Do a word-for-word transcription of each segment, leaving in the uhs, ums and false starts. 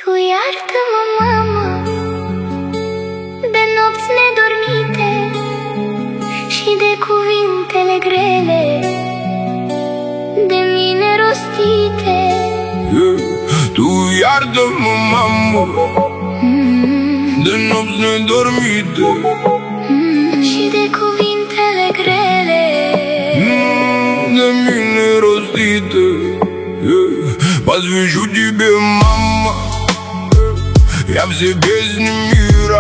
Tu iartă-mă, mamă, de nopți nedormite și de cuvintele grele de mine rostite. Tu iartă-mă, mamă, mm. de nopți nedormite mm. și de cuvintele grele mm. de mine rostite. Посвящу тебе, мама, я все песни мира,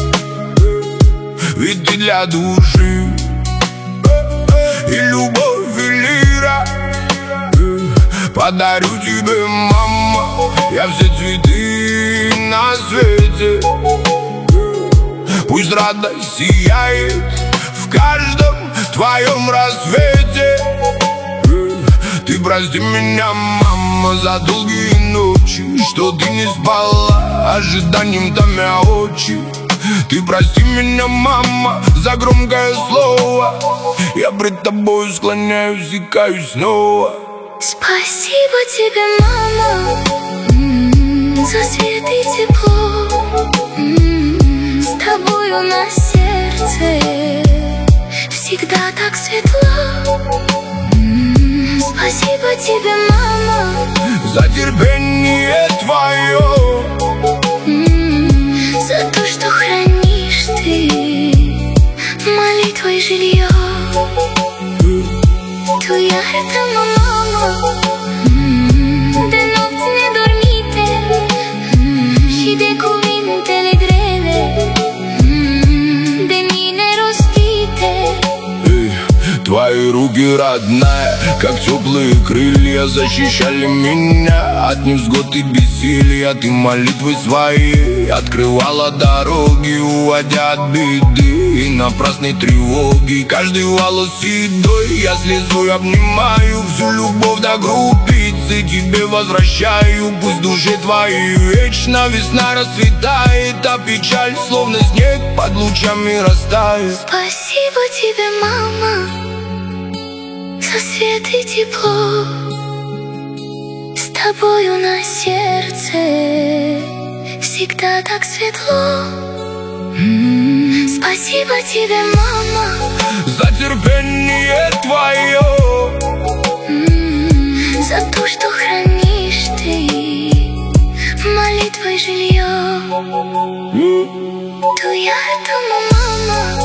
ведь ты для души и любовь, и лира. Подарю тебе, мама, я все цветы на свете. Пусть радость сияет в каждом твоем рассвете. Ты прости меня, мама, за долгие ночи, что ты не спала, ожиданием томя очи. Ты прости меня, мама, за громкое слово, я пред тобой склоняюсь и каюсь снова. Спасибо тебе, мама, м-м, за свет и тепло, м-м, с тобою на сердце всегда так светло. Спасибо тебе, мама, за терпение твое, м-м, за то, что хранишь ты молитвой жилье. Tu iartă-mă, mamă, mm, de nopți nedormite mm, și de cuvintele grele mm, de mine rostite. Твои руки, родная, как теплые крылья, защищали меня от невзгод и бессилия. Ты молитвы свои открывала дороги, уводя от беды и напрасной тревоги. Каждый волос седой я слезой обнимаю, всю любовь до группицы тебе возвращаю. Пусть души твои вечно весна расцветает, а печаль словно снег под лучами растает. Спасибо тебе, мама, за свет и тепло, с тобою на сердце всегда так светло. м-м, Спасибо тебе, мама, за терпение твое, м-м, за то, что хранишь ты молитвой жилье. Tu iartă-mă, mama,